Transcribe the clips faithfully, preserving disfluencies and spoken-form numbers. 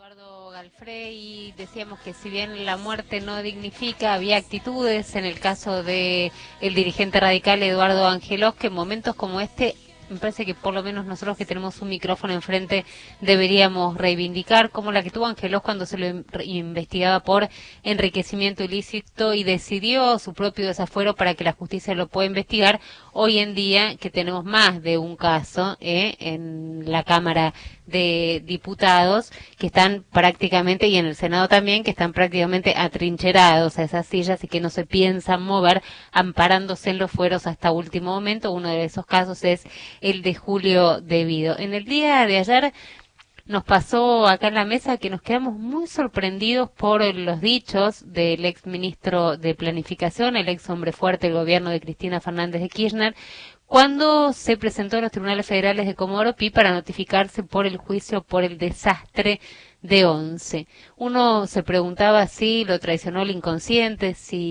Eduardo Galfrey, decíamos que si bien la muerte no dignifica, había actitudes en el caso de el dirigente radical Eduardo Angelos, que en momentos como este, me parece que por lo menos nosotros que tenemos un micrófono enfrente deberíamos reivindicar, como la que tuvo Angelos cuando se lo investigaba por enriquecimiento ilícito y decidió su propio desafuero para que la justicia lo pueda investigar. Hoy en día, que tenemos más de un caso eh, en la Cámara de Diputados, que están prácticamente, y en el Senado también, que están prácticamente atrincherados a esas sillas y que no se piensan mover, amparándose en los fueros hasta último momento. Uno de esos casos es el de Julio Devido. En el día de ayer nos pasó acá en la mesa que nos quedamos muy sorprendidos por los dichos del ex ministro de Planificación, el ex hombre fuerte del gobierno de Cristina Fernández de Kirchner, cuando se presentó a los tribunales federales de Comodoro Pi para notificarse por el juicio por el desastre de Once. Uno se preguntaba si lo traicionó el inconsciente,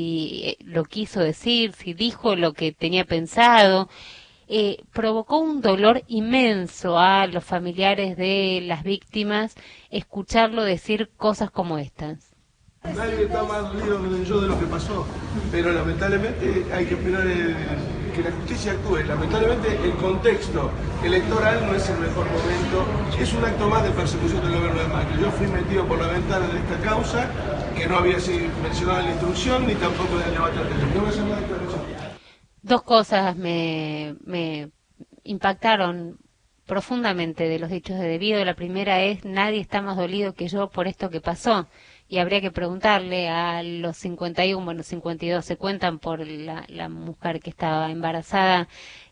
si lo quiso decir, si dijo lo que tenía pensado. Eh, provocó un dolor inmenso a los familiares de las víctimas escucharlo decir cosas como estas. Nadie está más dolido que yo de lo que pasó, pero lamentablemente hay que esperar el, que la justicia actúe. Lamentablemente el contexto electoral no es el mejor momento, es un acto más de persecución del gobierno de Macri. Yo fui metido por la ventana de esta causa, que no había sido mencionada en la instrucción, ni tampoco en el debate anterior. No voy a hacer más declaración. Dos cosas me, me impactaron profundamente de los dichos de Devido. La primera es: nadie está más dolido que yo por esto que pasó. Y habría que preguntarle a los cincuenta y uno, bueno, cincuenta y dos se cuentan por la, la mujer que estaba embarazada,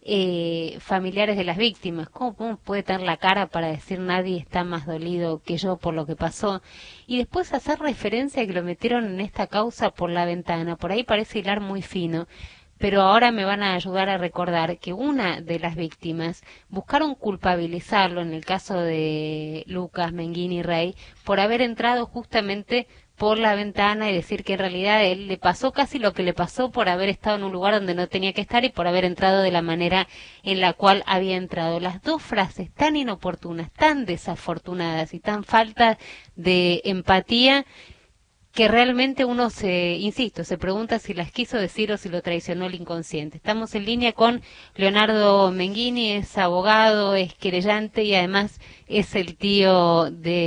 eh, familiares de las víctimas. ¿Cómo, ¿Cómo puede tener la cara para decir nadie está más dolido que yo por lo que pasó? Y después hacer referencia a que lo metieron en esta causa por la ventana. Por ahí parece hilar muy fino. Pero ahora me van a ayudar a recordar que una de las víctimas buscaron culpabilizarlo, en el caso de Lucas Menguini Rey, por haber entrado justamente por la ventana y decir que en realidad a él le pasó casi lo que le pasó por haber estado en un lugar donde no tenía que estar y por haber entrado de la manera en la cual había entrado. Las dos frases tan inoportunas, tan desafortunadas y tan falta de empatía, que realmente uno se, insisto, se pregunta si las quiso decir o si lo traicionó el inconsciente. Estamos en línea con Leonardo Menguini, es abogado, es querellante y además es el tío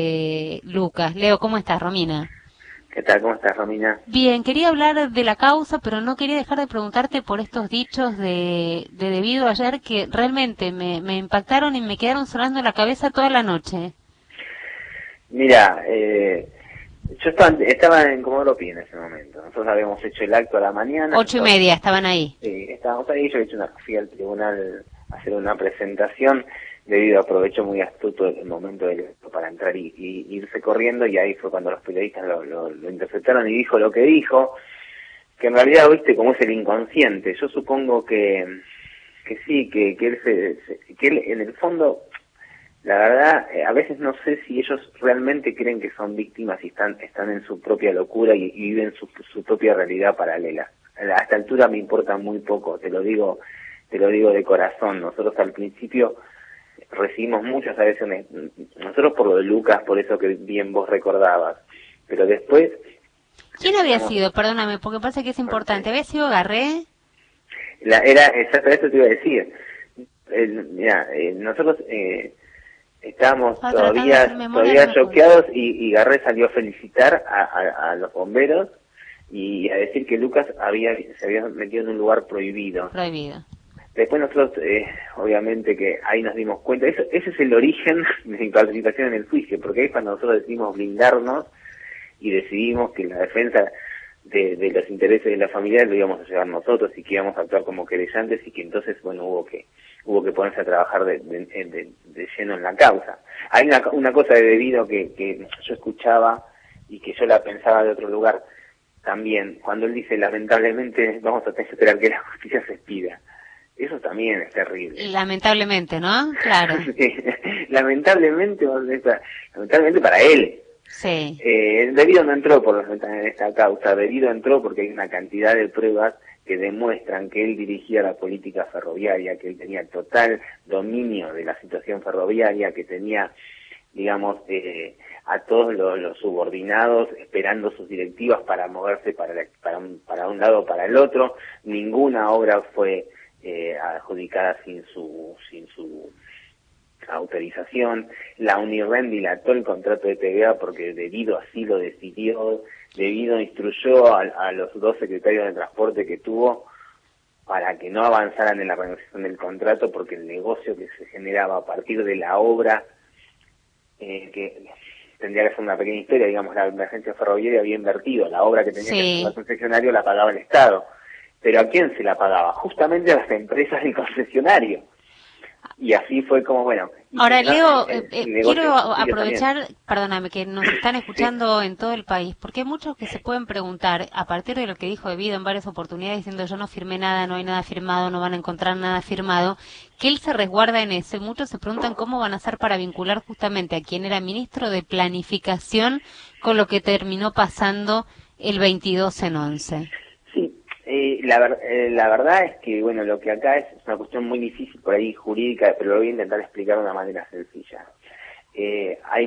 de Lucas. Leo, ¿cómo estás, Romina? ¿Qué tal? ¿Cómo estás, Romina? Bien, quería hablar de la causa, pero no quería dejar de preguntarte por estos dichos de, de Devido ayer que realmente me, me impactaron y me quedaron sonando en la cabeza toda la noche. Mira, eh... yo estaba, estaba en Comodoro Pi en ese momento. Nosotros habíamos hecho el acto a la mañana. Ocho y media, estaban ahí. Sí, estábamos ahí. Yo he hecho una, fui al tribunal a hacer una presentación. Debido aprovecho muy astuto el momento del acto para entrar y, y irse corriendo. Y ahí fue cuando los periodistas lo, lo, lo interceptaron y dijo lo que dijo. Que en realidad, viste, como es el inconsciente. Yo supongo que, que sí, que, que él se, se, que él en el fondo... La verdad, eh, a veces no sé si ellos realmente creen que son víctimas y están están en su propia locura y, y viven su, su propia realidad paralela. A esta altura me importa muy poco, te lo digo te lo digo de corazón. Nosotros al principio recibimos muchas veces, nosotros por lo de Lucas, por eso que bien vos recordabas, pero después... ¿Quién había sido? Perdóname, porque parece que es importante. ¿Había sido Garré? La, era exactamente eso te iba a decir. El, mira, eh, nosotros... Eh, Estábamos todavía todavía choqueados y, y Garré salió a felicitar a, a, a los bomberos y a decir que Lucas había se había metido en un lugar prohibido. Prohibido. Después nosotros, eh, obviamente que ahí nos dimos cuenta, eso, ese es el origen de mi participación en el juicio, porque ahí es cuando nosotros decidimos blindarnos y decidimos que la defensa de, de los intereses de la familia lo íbamos a llevar nosotros y que íbamos a actuar como querellantes y que entonces, bueno, hubo que hubo que ponerse a trabajar de, de, de, de lleno en la causa. Hay una, una cosa de Devido que, que yo escuchaba y que yo la pensaba de otro lugar también, cuando él dice, lamentablemente vamos a tener que esperar que la justicia se expida. Eso también es terrible. Lamentablemente, ¿no? Claro. Sí, lamentablemente, lamentablemente para él. Sí. Eh, Devido no entró por las ventanas en esta causa, Devido entró porque hay una cantidad de pruebas que demuestran que él dirigía la política ferroviaria, que él tenía total dominio de la situación ferroviaria, que tenía digamos, eh, a todos los, los subordinados esperando sus directivas para moverse para, la, para, un, para un lado o para el otro. Ninguna obra fue eh, adjudicada sin su sin su autorización. La Unirren dilató el contrato de T V A porque debido así lo decidió, debido instruyó a, a los dos secretarios de transporte que tuvo para que no avanzaran en la renegociación del contrato, porque el negocio que se generaba a partir de la obra, eh, que tendría que ser una pequeña historia, digamos, la, la agencia ferroviaria había invertido, la obra que tenía sí. que hacer el concesionario la pagaba el Estado. Pero ¿a quién se la pagaba? Justamente a las empresas del concesionario. Y así fue como, bueno... Ahora, Leo, el, el eh, quiero aprovechar, también. perdóname, que nos están escuchando sí. en todo el país, porque hay muchos que se pueden preguntar, a partir de lo que dijo Devido en varias oportunidades, diciendo yo no firmé nada, no hay nada firmado, no van a encontrar nada firmado, que él se resguarda en eso. Muchos se preguntan cómo van a hacer para vincular justamente a quien era ministro de Planificación con lo que terminó pasando el veintidós en once. Eh, la, ver, eh, la verdad es que, bueno, lo que acá es, es una cuestión muy difícil por ahí jurídica, pero lo voy a intentar explicar de una manera sencilla. Eh, hay,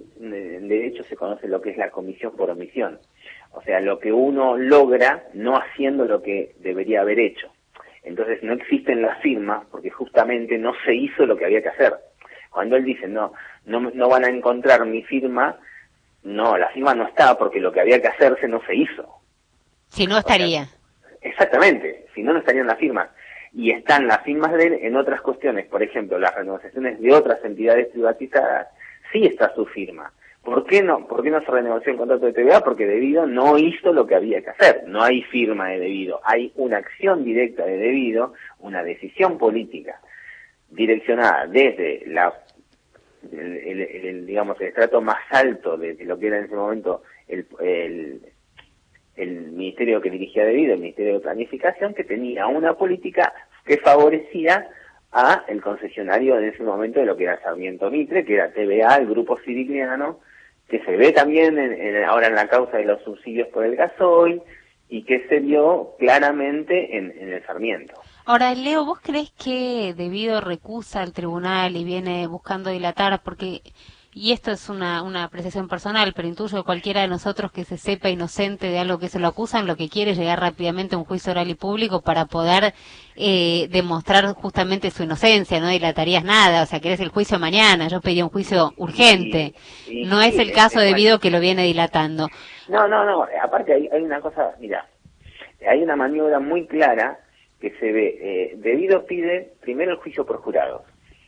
en derecho se conoce lo que es la comisión por omisión. O sea, lo que uno logra no haciendo lo que debería haber hecho. Entonces no existen las firmas porque justamente no se hizo lo que había que hacer. Cuando él dice, no, no, no van a encontrar mi firma, no, la firma no está porque lo que había que hacerse no se hizo. Si no estaría. O sea, exactamente, si no, no estarían las firmas. Y están las firmas de él en otras cuestiones, por ejemplo, las renegociaciones de otras entidades privatizadas, sí está su firma. ¿Por qué no? ¿Por qué no se renegoció el contrato de T V A? Porque Devido no hizo lo que había que hacer. No hay firma de Devido. Hay una acción directa de Devido, una decisión política direccionada desde la, el, el, el, digamos, el estrato más alto de, de lo que era en ese momento el... el el ministerio que dirigía Devido, el Ministerio de Planificación, que tenía una política que favorecía a el concesionario en ese momento de lo que era Sarmiento Mitre, que era T V A, el grupo siciliano, que se ve también en, en, ahora en la causa de los subsidios por el gasoil, y que se vio claramente en, en el Sarmiento. Ahora, Leo, ¿vos creés que Devido recusa al tribunal y viene buscando dilatar? Porque... y esto es una, una apreciación personal, pero intuyo que cualquiera de nosotros que se sepa inocente de algo que se lo acusan, lo que quiere es llegar rápidamente a un juicio oral y público para poder eh, demostrar justamente su inocencia, no dilatarías nada, o sea, querés el juicio mañana, yo pedí un juicio urgente, sí, sí, no sí, es el caso de Devido que lo viene dilatando. No, no, no, aparte hay, hay una cosa, mira, hay una maniobra muy clara que se ve, eh, Devido pide primero el juicio por jurados.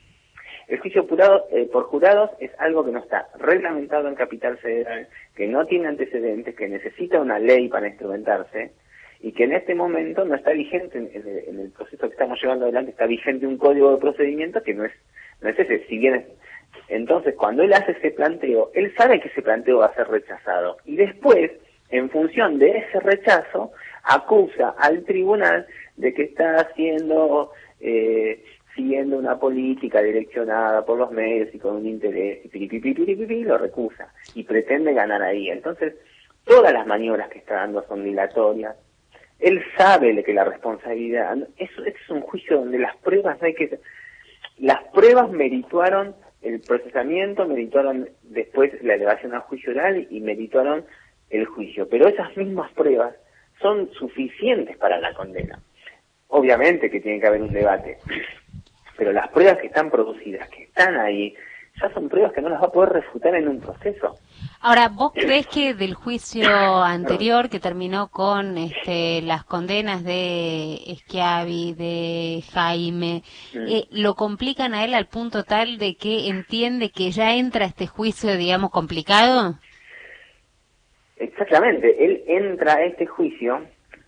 El juicio purado, eh, por jurados es algo que no está reglamentado en Capital Federal, que no tiene antecedentes, que necesita una ley para instrumentarse y que en este momento no está vigente en, en, el, en el proceso que estamos llevando adelante, está vigente un código de procedimiento que no es, no es ese. Si bien es, entonces, cuando él hace ese planteo, él sabe que ese planteo va a ser rechazado y después, en función de ese rechazo, acusa al tribunal de que está haciendo... Eh, siguiendo una política direccionada por los medios y con un interés, y piripipipipipi, lo recusa, y pretende ganar ahí. Entonces, todas las maniobras que está dando son dilatorias. Él sabe de que la responsabilidad, eso es un juicio donde las pruebas no hay que... Las pruebas merituaron el procesamiento, merituaron después la elevación al juicio oral y merituaron el juicio. Pero esas mismas pruebas son suficientes para la condena. Obviamente que tiene que haber un debate, pero las pruebas que están producidas, que están ahí, ya son pruebas que no las va a poder refutar en un proceso. Ahora, ¿vos creés que del juicio anterior que terminó con este, las condenas de Schiavi, de Jaime, mm. eh, lo complican a él al punto tal de que entiende que ya entra este juicio, digamos, complicado? Exactamente, él entra a este juicio...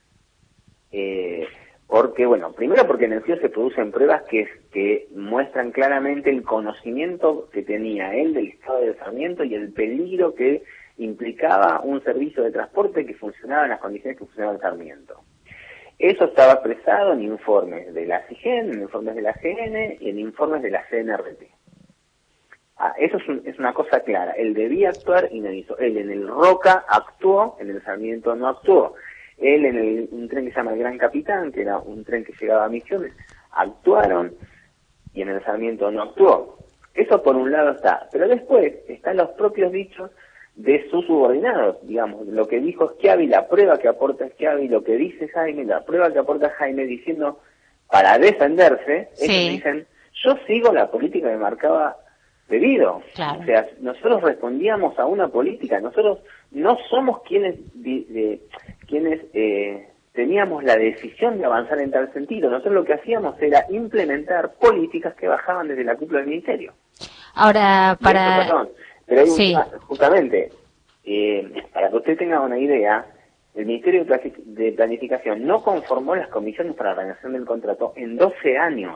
Eh, Porque, bueno, primero porque en el juicio se producen pruebas que, que muestran claramente el conocimiento que tenía él del estado de Sarmiento y el peligro que implicaba un servicio de transporte que funcionaba en las condiciones que funcionaba el Sarmiento. Eso estaba expresado en informes de la CIGEN, en informes de la G N y en informes de la C N R T. Ah, eso es, un, es una cosa clara. Él debía actuar y no hizo. Él en el Roca actuó, en el Sarmiento no actuó. Él en el, un tren que se llama el Gran Capitán, que era un tren que llegaba a Misiones, actuaron y en el Sarmiento no actuó. Eso por un lado está, pero después están los propios dichos de sus subordinados, digamos, lo que dijo Schiavi, la prueba que aporta Schiavi, lo que dice Jaime, la prueba que aporta Jaime diciendo, para defenderse, sí. Ellos dicen, yo sigo la política que marcaba Devido. Claro. O sea, nosotros respondíamos a una política, nosotros no somos quienes, de, de, quienes eh, teníamos la decisión de avanzar en tal sentido, nosotros lo que hacíamos era implementar políticas que bajaban desde la cúpula del ministerio. Ahora, para... Eso, perdón, pero hay sí. un, justamente, eh, para que usted tenga una idea, el Ministerio de Planificación no conformó las comisiones para la organización del contrato en doce años.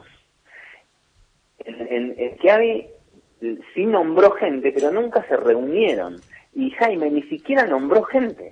En, en, en Schiavi sí nombró gente, pero nunca se reunieron. Y Jaime ni siquiera nombró gente.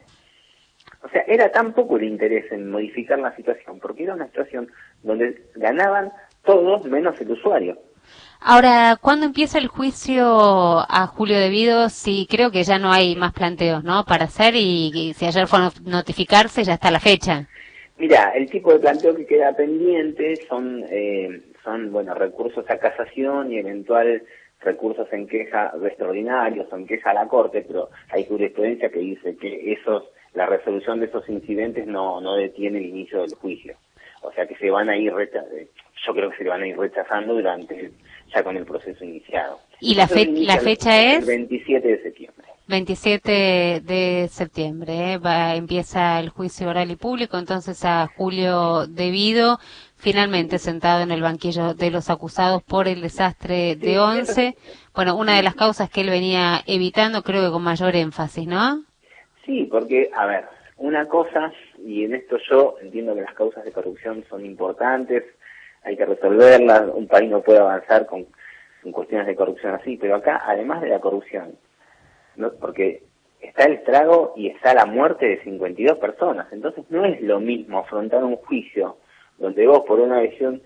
O sea, era tan poco el interés en modificar la situación, porque era una situación donde ganaban todos menos el usuario. Ahora, ¿cuándo empieza el juicio a Julio Devido? Sí, creo que ya no hay más planteos, ¿no?, para hacer, y, y si ayer fue a notificarse, ya está la fecha. Mira, el tipo de planteo que queda pendiente son, eh, son bueno, recursos a casación y eventual recursos en queja extraordinarios o en queja a la Corte, pero hay jurisprudencia que dice que esos, la resolución de esos incidentes no, no detiene el inicio del juicio. O sea que se van a ir rechazando, yo creo que se van a ir rechazando durante, ya con el proceso iniciado. ¿Y la, fe la fecha el, es? El veintisiete de septiembre. veintisiete de septiembre, ¿eh? Va, empieza el juicio oral y público, entonces a Julio Devido, finalmente sentado en el banquillo de los acusados por el desastre de Once. Bueno, una de las causas que él venía evitando, creo que con mayor énfasis, ¿no? Sí, porque, a ver, una cosa, y en esto yo entiendo que las causas de corrupción son importantes, hay que resolverlas, un país no puede avanzar con, con cuestiones de corrupción así, pero acá, además de la corrupción, no, porque está el estrago y está la muerte de cincuenta y dos personas, entonces no es lo mismo afrontar un juicio donde vos por una decisión,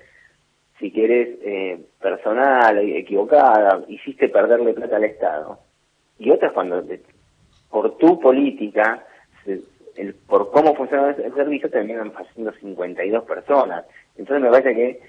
si querés, eh, personal, equivocada, hiciste perderle plata al Estado, y otra es cuando te, por tu política, se, el, por cómo funciona el servicio, terminan falleciendo cincuenta y dos personas. Entonces me parece que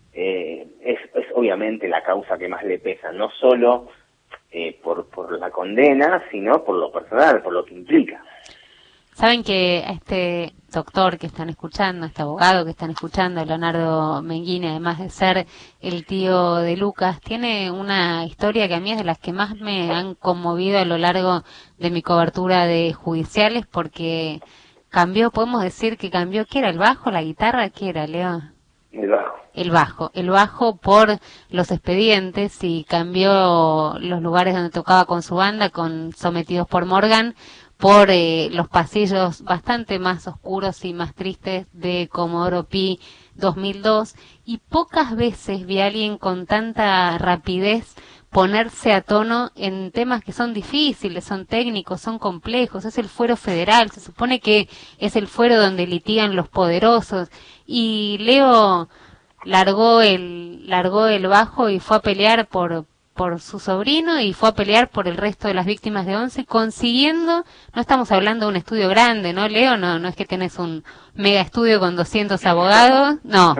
eh, es, es obviamente la causa que más le pesa, no solo eh, por, por la condena, sino por lo personal, por lo que implica. Saben que este doctor que están escuchando, este abogado que están escuchando, Leonardo Menghini, además de ser el tío de Lucas, tiene una historia que a mí es de las que más me han conmovido a lo largo de mi cobertura de judiciales, porque cambió, podemos decir que cambió, ¿qué era? ¿El bajo, la guitarra? ¿Qué era, Leo? El bajo. El bajo, el bajo por los expedientes, y cambió los lugares donde tocaba con su banda, con Sometidos por Morgan, por eh, los pasillos bastante más oscuros y más tristes de Comodoro Pi dos mil dos, y pocas veces vi a alguien con tanta rapidez ponerse a tono en temas que son difíciles, son técnicos, son complejos. Es el fuero federal, se supone que es el fuero donde litigan los poderosos, y Leo largó el largó el bajo y fue a pelear por por su sobrino, y fue a pelear por el resto de las víctimas de Once, consiguiendo, no estamos hablando de un estudio grande, ¿no, Leo? No, no es que tenés un mega estudio con doscientos abogados, no.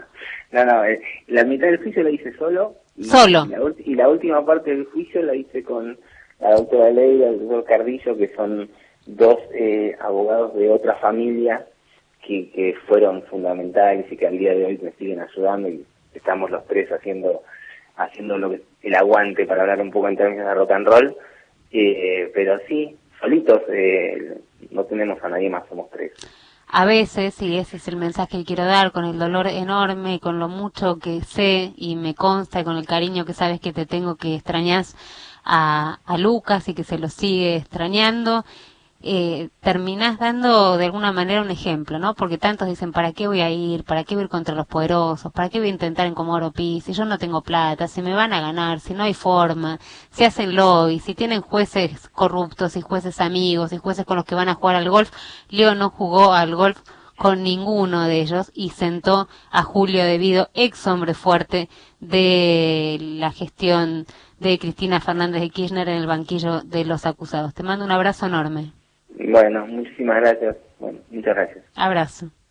No, no, eh, la mitad del juicio la hice solo. Y Solo. La, y la última parte del juicio la hice con la doctora Leila y el doctor Cardillo, que son dos eh, abogados de otra familia que, que fueron fundamentales y que al día de hoy me siguen ayudando, y estamos los tres haciendo haciendo lo que, el aguante, para hablar un poco en términos de rock and roll, eh, pero sí, solitos, eh, no tenemos a nadie más, somos tres. A veces, y ese es el mensaje que quiero dar, con el dolor enorme, con lo mucho que sé y me consta, y con el cariño que sabes que te tengo, que extrañas a, a Lucas y que se lo sigue extrañando, eh, terminás dando de alguna manera un ejemplo, ¿no? Porque tantos dicen, ¿para qué voy a ir? ¿Para qué voy a ir contra los poderosos? ¿Para qué voy a intentar en Comodoro Pi? Si yo no tengo plata, si me van a ganar, si no hay forma, si hacen lobby, si tienen jueces corruptos y jueces amigos y jueces con los que van a jugar al golf. Leo no jugó al golf con ninguno de ellos y sentó a Julio Devido, ex hombre fuerte de la gestión de Cristina Fernández de Kirchner, en el banquillo de los acusados. Te mando un abrazo enorme. Bueno, muchísimas gracias. Bueno, muchas gracias. Abrazo.